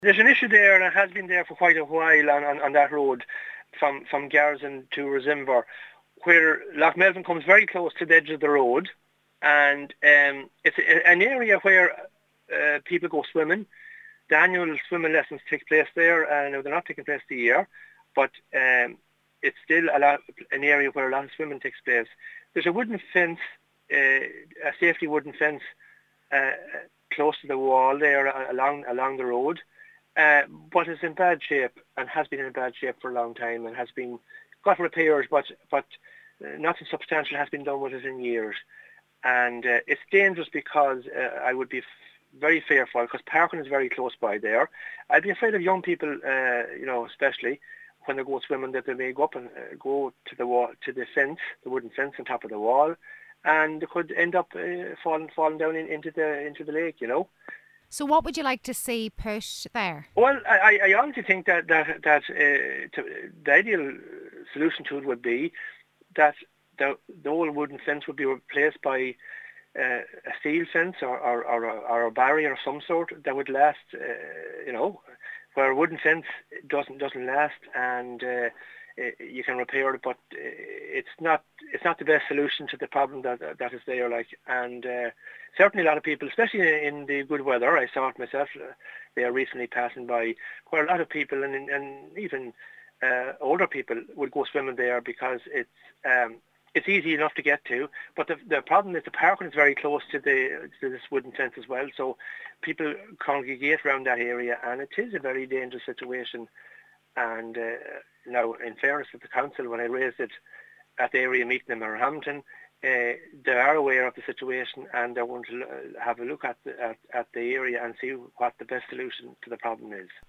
There's an issue there, and it has been there for quite a while on that road from Garrison to Rosimber, where Loch Melvin comes very close to the edge of the road, and it's an area where people go swimming. The annual swimming lessons take place there, and they're not taking place the year, but it's still an area where a lot of swimming takes place. There's a wooden fence, a safety wooden fence, close to the wall there along the road, but it's in bad shape and has been in bad shape for a long time and has been got repairs, but nothing substantial has been done with it in years. And it's dangerous because I would be very fearful because parking is very close by there. I'd be afraid of young people, especially when they go swimming, that they may go up and go to the wall, to the fence, the wooden fence on top of the wall, and they could end up falling down into the lake. So what would you like to see put there? Well, I honestly think that the ideal solution to it would be that the old wooden fence would be replaced by a steel fence or a barrier of some sort that would last, where a wooden fence doesn't last, and you can repair it, but it's not the best solution to the problem that is there. And certainly a lot of people, especially in the good weather, I saw it myself. They are recently passing by, where a lot of people and even older people would go swimming there because it's easy enough to get to, but the problem is the parking is very close to this wooden fence as well, so people congregate around that area, and it is a very dangerous situation. And now, in fairness to the council, when I raised it at the area meeting in Manorhampton, they are aware of the situation, and they're going to have a look at the area and see what the best solution to the problem is.